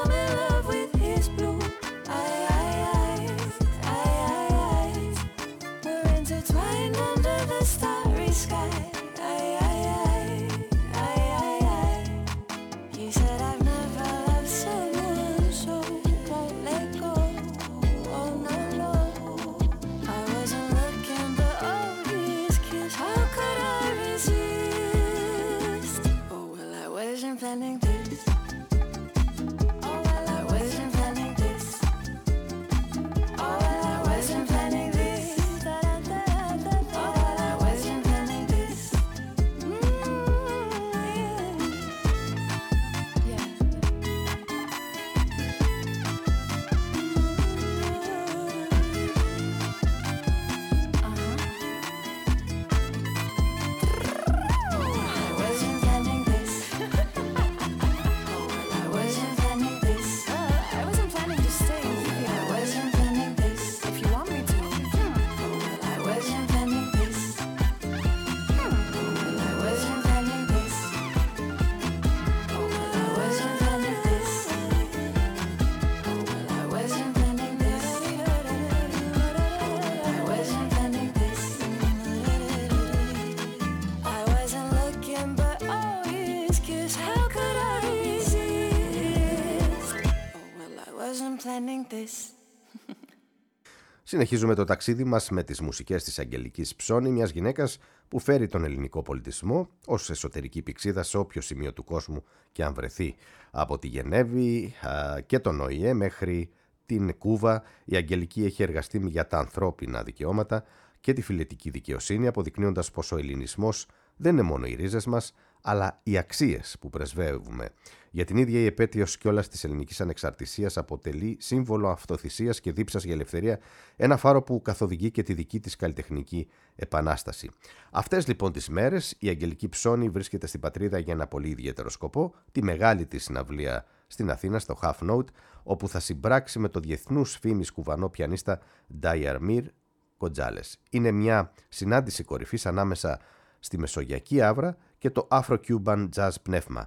Συνεχίζουμε το ταξίδι μας με τις μουσικές της Αγγελικής Ψώνη, μιας γυναίκας που φέρει τον ελληνικό πολιτισμό ως εσωτερική πυξίδα σε όποιο σημείο του κόσμου και αν βρεθεί. Από τη Γενέβη και τον ΟΗΕ μέχρι την Κούβα, η Αγγελική έχει εργαστεί για τα ανθρώπινα δικαιώματα και τη φιλετική δικαιοσύνη, αποδεικνύοντας πως ο ελληνισμός δεν είναι μόνο οι ρίζες μας, αλλά οι αξίες που πρεσβεύουμε. Για την ίδια η επέτειος κιόλας της ελληνικής ανεξαρτησίας αποτελεί σύμβολο αυτοθυσίας και δίψας για ελευθερία, ένα φάρο που καθοδηγεί και τη δική της καλλιτεχνική επανάσταση. Αυτές λοιπόν τις μέρες η Αγγελική Ψώνη βρίσκεται στην πατρίδα για ένα πολύ ιδιαίτερο σκοπό, τη μεγάλη της συναυλία στην Αθήνα, στο Half Note, όπου θα συμπράξει με το διεθνούς φήμης κουβανό πιανίστα Νταϊαρμίρ Κοντζάλες. Είναι μια συνάντηση κορυφής ανάμεσα στη Μεσογειακή Άβρα και το Afro-Cuban Jazz πνεύμα.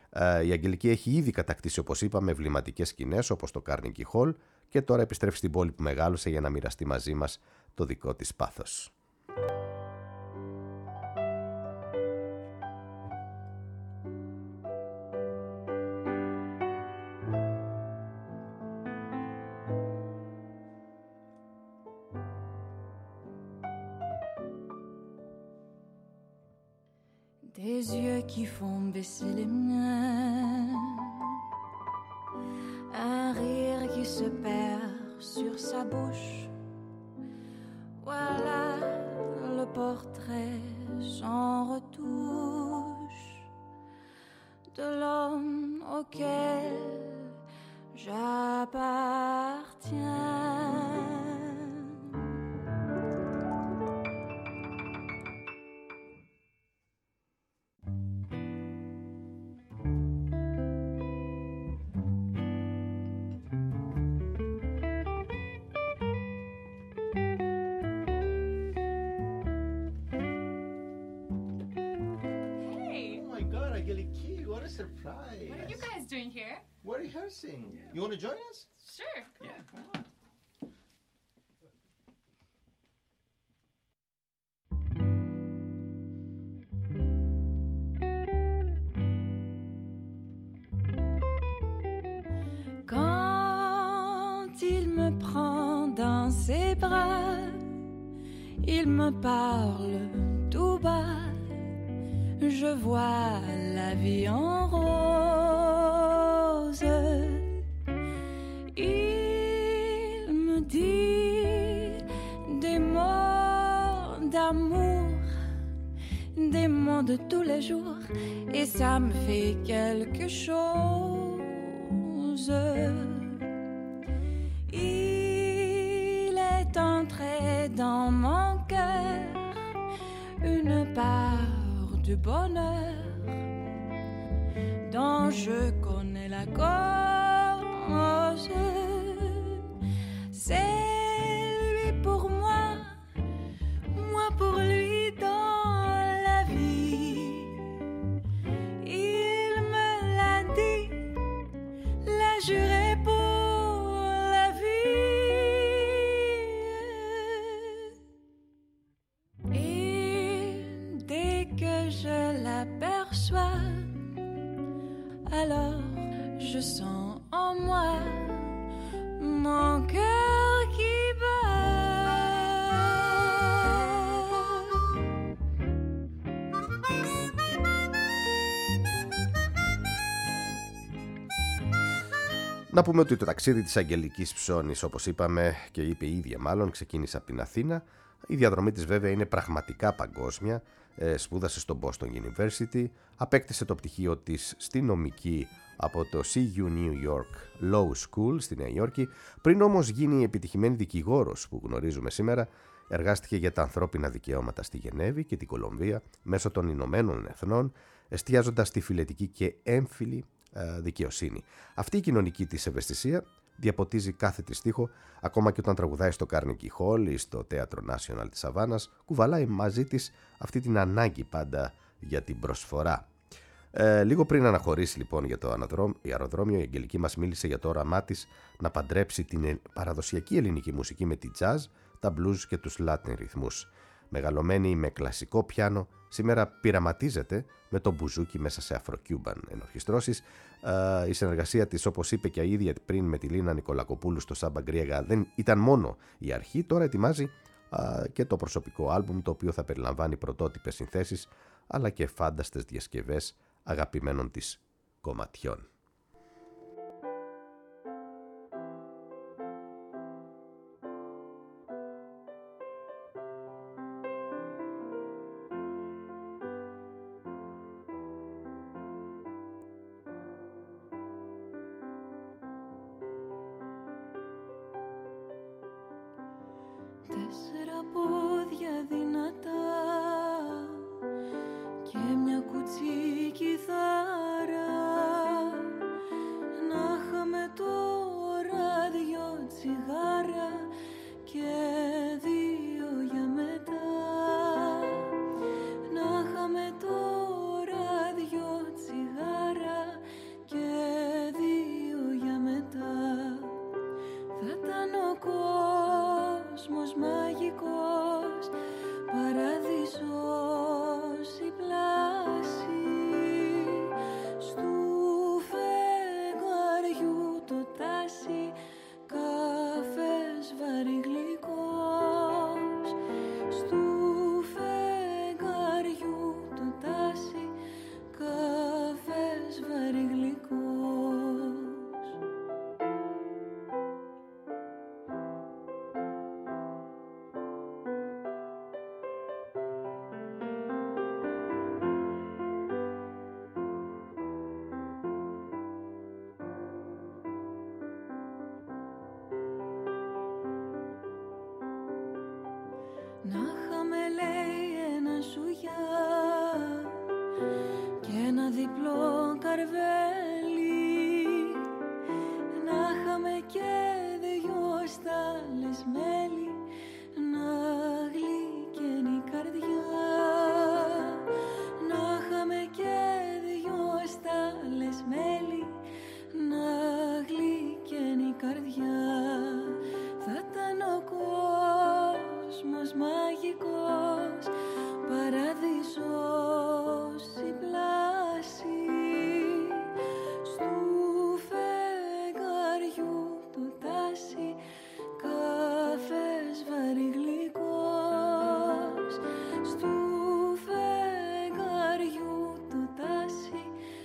Η Αγγελική έχει ήδη κατακτήσει, όπως είπαμε, εμβληματικές σκηνές όπως το Carnegie Hall και τώρα επιστρέφει στην πόλη που μεγάλωσε για να μοιραστεί μαζί μας το δικό της πάθος. Des yeux qui font baisser les miens, un rire qui se perd sur sa bouche. Voilà le portrait portrait sans retouche de l'homme auquel j'appartiens. Surprise. What are you guys doing here? We're rehearsing. You want to join us? Sure. Yeah, come on. Quand il me prend dans ses bras, il me parle tout bas. Je vois la vie en rose. Il me dit des mots d'amour, des mots de tous les jours, et ça me fait quelque chose. Il est entré dans mon cœur une part du bonheur dont je connais la cause. C'est lui pour moi, moi pour lui dans la vie. Il me l'a dit, l'a juré pour la vie. Et dès que je l'aperçois, alors je sens en moi mon cœur qui bat. Να πούμε ότι το ταξίδι της Αγγελικής Ψώνης, όπως είπαμε και είπε η ίδια μάλλον, ξεκίνησε από την Αθήνα. Η διαδρομή της βέβαια είναι πραγματικά παγκόσμια. Σπούδασε στο Boston University, απέκτησε το πτυχίο της στη νομική από το CU New York Law School στη Νέα Υόρκη. Πριν όμως γίνει η επιτυχημένη δικηγόρος που γνωρίζουμε σήμερα, εργάστηκε για τα ανθρώπινα δικαιώματα στη Γενέβη και την Κολομβία μέσω των Ηνωμένων Εθνών, εστιάζοντας στη φυλετική και έμφυλη δικαιοσύνη. Αυτή η κοινωνική της ευαισθησία διαποτίζει κάθε τη στίχο, ακόμα και όταν τραγουδάει στο Carnegie Hall ή στο Θέατρο National της Σαββάνας, κουβαλάει μαζί της αυτή την ανάγκη πάντα για την προσφορά. Λίγο πριν αναχωρήσει λοιπόν για το αεροδρόμιο, η Αγγελική μας μίλησε για το όραμά της να παντρέψει την παραδοσιακή ελληνική μουσική με τη jazz, τα blues και τους Latin ρυθμούς. Μεγαλωμένη με κλασικό πιάνο, σήμερα πειραματίζεται με το μπουζούκι μέσα σε αφροκιούμπαν ενορχιστρώσεις. Η συνεργασία της, όπως είπε και η ίδια πριν με τη Λίνα Νικολακοπούλου στο Σάμπα Γκριέγα, δεν ήταν μόνο η αρχή. Τώρα ετοιμάζει και το προσωπικό άλμπουμ, το οποίο θα περιλαμβάνει πρωτότυπες συνθέσεις αλλά και φάνταστες διασκευές αγαπημένων της κομματιών. Τέσσερα πόδια δυνατά και μια κουτσή κιθάρα, να είχαμε τώρα δυο τσιγάρα και δύο για μετά, να είχαμε τώρα δυο τσιγάρα και δύο για μετά. Θα ήταν ο κόσμος μαγικός, παραδείσος η πλάση, στου φεγγαριού το τάσι, καφές βαρύ γλυκός, στου φεγγαριού το τάσι, καφές βαρύ γλυκός. Να είχαμε λέει ένα σουγιά και ένα διπλό καρβέλι, να είχαμε και δυο στάλες μέλι, να γλυκαίνει η καρδιά. Να είχαμε και δυο στάλες μέλι, να γλυκαίνει η καρδιά. Θα ήταν ο κόσμος μαγικός, παραδείσος η πλάση, στου φεγγαριού του τάση, καφές βαρύ γλυκός, στου φεγγαριού του τάση,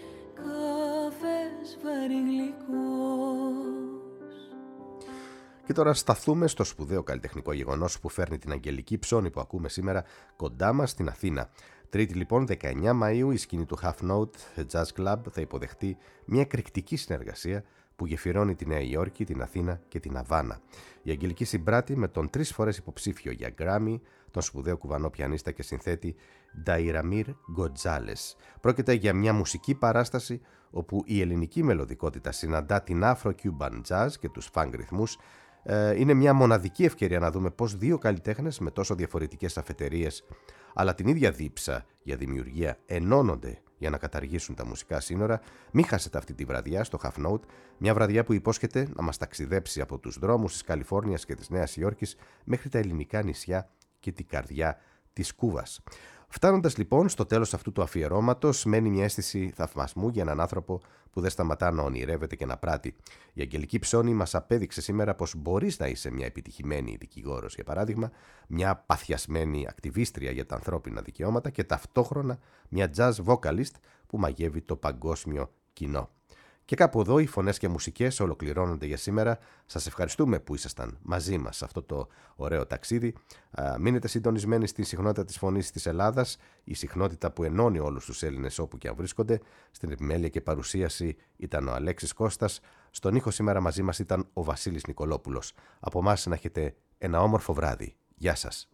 καφές βαρύ γλυκός. Και τώρα σταθούμε στο σπουδαίο καλλιτεχνικό γεγονός που φέρνει την Αγγελική Ψώνη που ακούμε σήμερα κοντά μας στην Αθήνα. Τρίτη λοιπόν, 19 Μαΐου, η σκηνή του Half Note Jazz Club θα υποδεχτεί μια εκρηκτική συνεργασία που γεφυρώνει τη Νέα Υόρκη, την Αθήνα και την Αβάνα. Η Αγγελική συμπράττει με τον 3 φορές υποψήφιο για Grammy, τον σπουδαίο κουβανό πιανίστα και συνθέτη Νταϊραμίρ Γκοτζάλες. Πρόκειται για μια μουσική παράσταση όπου η ελληνική μελωδικότητα συναντά την Afro-Cuban Jazz και τους funk ρυθμούς. Είναι μια μοναδική ευκαιρία να δούμε πως δύο καλλιτέχνες με τόσο διαφορετικές αφετηρίες αλλά την ίδια δίψα για δημιουργία ενώνονται για να καταργήσουν τα μουσικά σύνορα. Μη χάσετε αυτή τη βραδιά στο Half Note, μια βραδιά που υπόσχεται να μας ταξιδέψει από τους δρόμους της Καλιφόρνιας και της Νέας Υόρκης μέχρι τα ελληνικά νησιά και την καρδιά της Κούβας. Φτάνοντας λοιπόν στο τέλος αυτού του αφιερώματος, μένει μια αίσθηση θαυμασμού για έναν άνθρωπο που δεν σταματά να ονειρεύεται και να πράττει. Η Αγγελική Ψώνη μας απέδειξε σήμερα πως μπορείς να είσαι μια επιτυχημένη δικηγόρος, για παράδειγμα, μια παθιασμένη ακτιβίστρια για τα ανθρώπινα δικαιώματα και ταυτόχρονα μια jazz vocalist που μαγεύει το παγκόσμιο κοινό. Και κάπου εδώ οι φωνές και μουσικές ολοκληρώνονται για σήμερα. Σας ευχαριστούμε που ήσασταν μαζί μας σε αυτό το ωραίο ταξίδι. Μείνετε συντονισμένοι στη συχνότητα της Φωνής της Ελλάδας, η συχνότητα που ενώνει όλους τους Έλληνες όπου και αν βρίσκονται. Στην επιμέλεια και παρουσίαση ήταν ο Αλέξης Κώστας. Στον ήχο σήμερα μαζί μας ήταν ο Βασίλης Νικολόπουλος. Από εμάς να έχετε ένα όμορφο βράδυ. Γεια σας.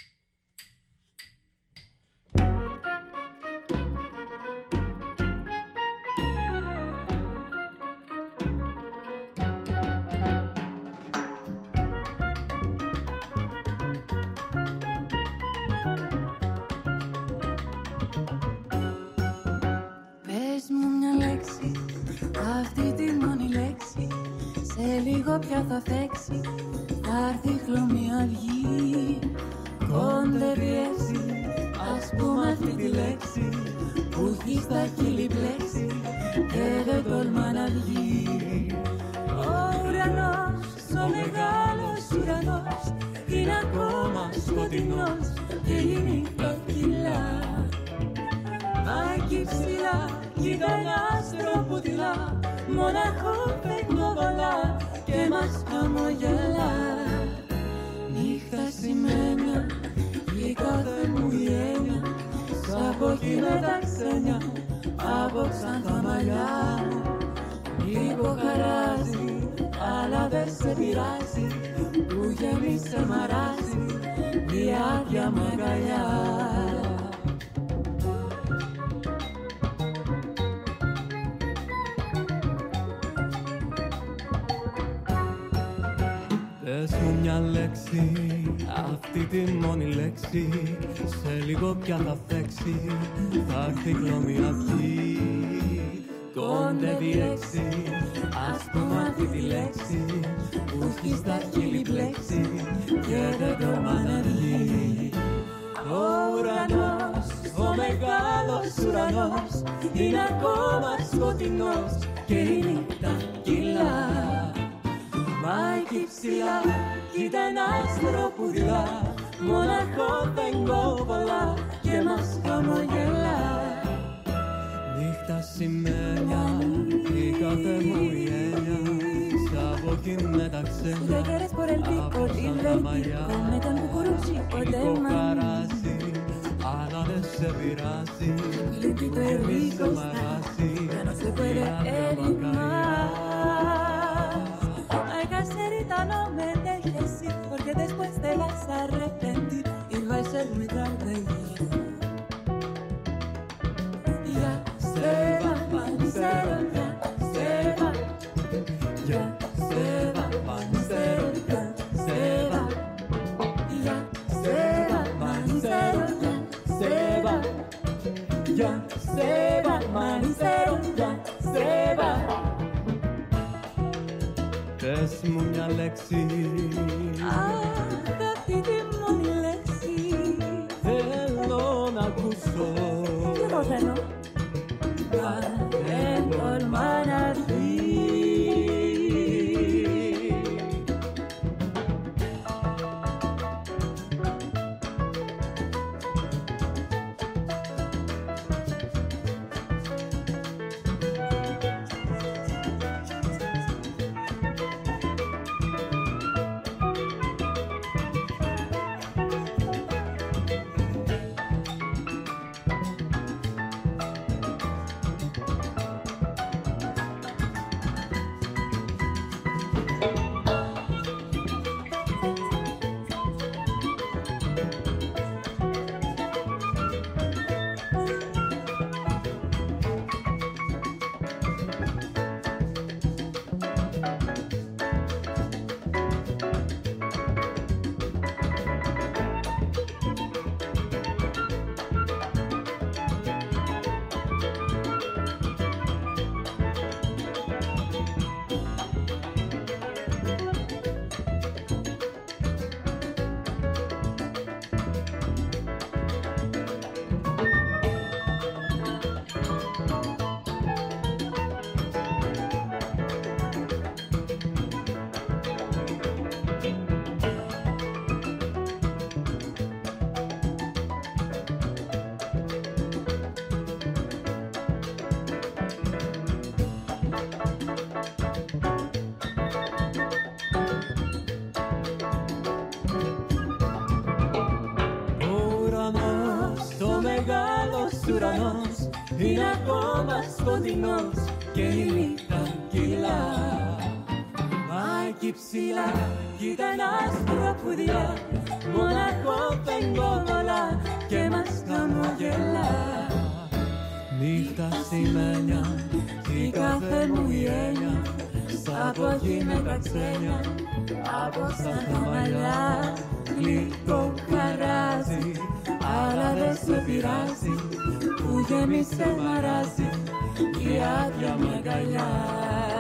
Λίγο πια θα φέξει, θα έρθει χλωμή αυγή. Κόντευει έτσι, ας πούμε αυτή τη λέξη που έχει στα χείλη πλέξει και δεν τολμά να βγει. Ο ουρανός, ο μεγάλος ουρανός είναι ακόμα σκοτεινός και η νύχτα κυλά. Μα εκεί ψηλά κοίτα ένα άστρο που τυλά, μοναχό πεγγοβολά και μας χαμογελά. Νύχτα σημαίνια η κάθε μου η έννοια, σ' αποχή με τα ξένια απόψαν τα μαλλιά μου. Λίγο χαράζει αλλά δεν σε πειράζει που γέμισε μαράζει η άδεια μ' αγκαλιά. Πες μου μια λέξη, αυτή τη μόνη λέξη, σε λίγο πια θα φέξει, θα έρθει χλωμή αυγή. Κόντευει έξι, ας πούμε αυτή τη λέξη που έχει στα χείλη πλέξει και δεν τολμά να βγει. Ο ουρανός, ο μεγάλος ουρανός είναι ακόμα σκοτεινός και η νύχτα κυλά. Μα εκεί ψηλά κοίτα ένα άστρο που δειλά, μοναχό πεγγοβολά και μας χαμογελά. Νύχτα σημαίνια η κάθε μου η έννοια, σ' αποχή με τα ξένια άφησαν τα μαλλιά. Λίγο χαράζει αλλά δεν σε πειράζει που γέμισε μαγάζει η άδεια μ' αγκαλιά. Ahorita no me dejes ir porque después te vas a arrepentir y ya se va, Manicero ya se va. Πες μου μια λέξη. Αχ, αυτή τη μόνη λέξη. Θέλω να ακούσω. Και εγώ θέλω. Δεν τολμά να δει. Ουρανός είναι ακόμα σκοτεινός και η νύχτα κυλά. Μα εκεί ψηλά κοίτα ένα άστρο που διά, μοναχό πεγκόμολα και μας χαμογελά. Νύχτα σημαίνια η κάθε μου η έννοια, από εκεί με τα ξένια, από σαν τα μαλλιά. Γλυκό χαράζει, αλλά δεν σε πειράζει, που γέμισε μαράζει η άδεια με αγκαλιά.